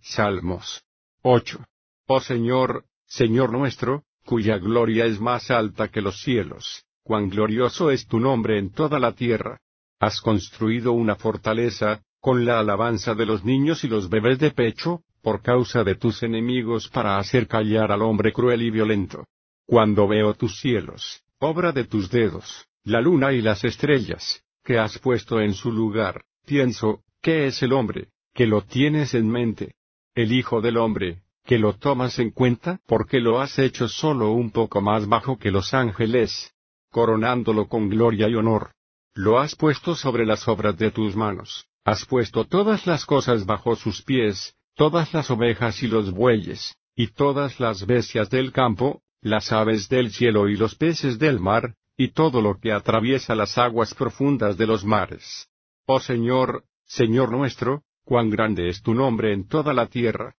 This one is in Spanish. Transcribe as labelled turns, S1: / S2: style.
S1: Salmos 8. Oh Señor, Señor nuestro, cuya gloria es más alta que los cielos, cuán glorioso es tu nombre en toda la tierra. Has construido una fortaleza, con la alabanza de los niños y los bebés de pecho, por causa de tus enemigos para hacer callar al hombre cruel y violento. Cuando veo tus cielos, obra de tus dedos, la luna y las estrellas, que has puesto en su lugar, pienso, ¿qué es el hombre, que lo tienes en mente? El hijo del hombre, que lo tomas en cuenta, porque lo has hecho solo un poco más bajo que los ángeles, coronándolo con gloria y honor. Lo has puesto sobre las obras de tus manos, has puesto todas las cosas bajo sus pies, todas las ovejas y los bueyes, y todas las bestias del campo, las aves del cielo y los peces del mar, y todo lo que atraviesa las aguas profundas de los mares. Oh Señor, Señor nuestro, cuán grande es tu nombre en toda la tierra.